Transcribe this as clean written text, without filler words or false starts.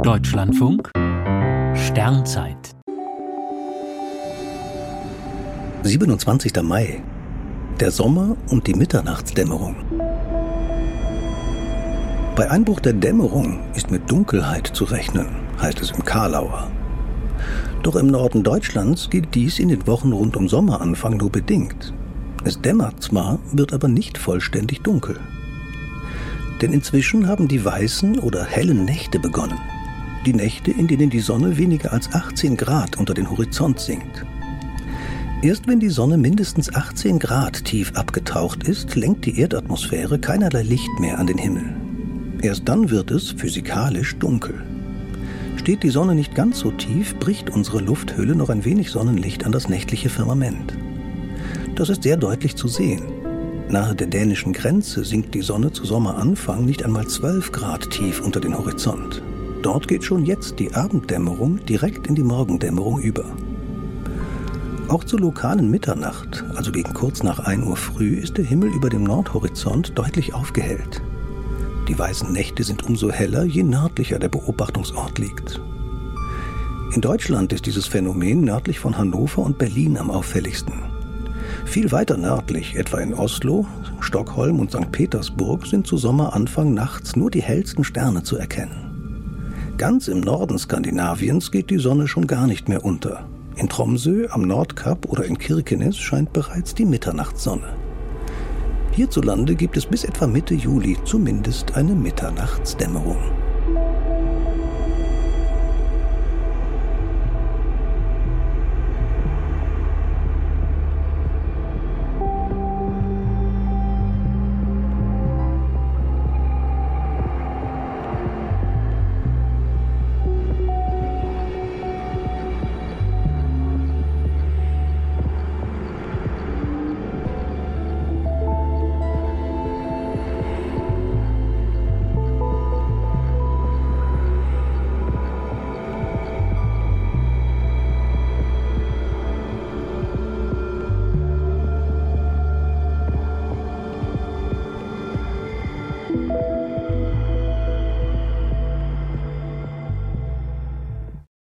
Deutschlandfunk Sternzeit 27. Mai. Der Sommer und die Mitternachtsdämmerung. Bei Einbruch der Dämmerung ist mit Dunkelheit zu rechnen, heißt es im Kalauer. Doch im Norden Deutschlands gilt dies in den Wochen rund um Sommeranfang nur bedingt. Es dämmert zwar, wird aber nicht vollständig dunkel. Denn inzwischen haben die weißen oder hellen Nächte begonnen. Die Nächte, in denen die Sonne weniger als 18 Grad unter den Horizont sinkt. Erst wenn die Sonne mindestens 18 Grad tief abgetaucht ist, lenkt die Erdatmosphäre keinerlei Licht mehr an den Himmel. Erst dann wird es physikalisch dunkel. Steht die Sonne nicht ganz so tief, bricht unsere Lufthülle noch ein wenig Sonnenlicht an das nächtliche Firmament. Das ist sehr deutlich zu sehen. Nahe der dänischen Grenze sinkt die Sonne zu Sommeranfang nicht einmal 12 Grad tief unter den Horizont. Dort geht schon jetzt die Abenddämmerung direkt in die Morgendämmerung über. Auch zur lokalen Mitternacht, also gegen kurz nach 1 Uhr früh, ist der Himmel über dem Nordhorizont deutlich aufgehellt. Die weißen Nächte sind umso heller, je nördlicher der Beobachtungsort liegt. In Deutschland ist dieses Phänomen nördlich von Hannover und Berlin am auffälligsten. Viel weiter nördlich, etwa in Oslo, Stockholm und St. Petersburg, sind zu Sommeranfang nachts nur die hellsten Sterne zu erkennen. Ganz im Norden Skandinaviens geht die Sonne schon gar nicht mehr unter. In Tromsø, am Nordkap oder in Kirkenes scheint bereits die Mitternachtssonne. Hierzulande gibt es bis etwa Mitte Juli zumindest eine Mitternachtsdämmerung.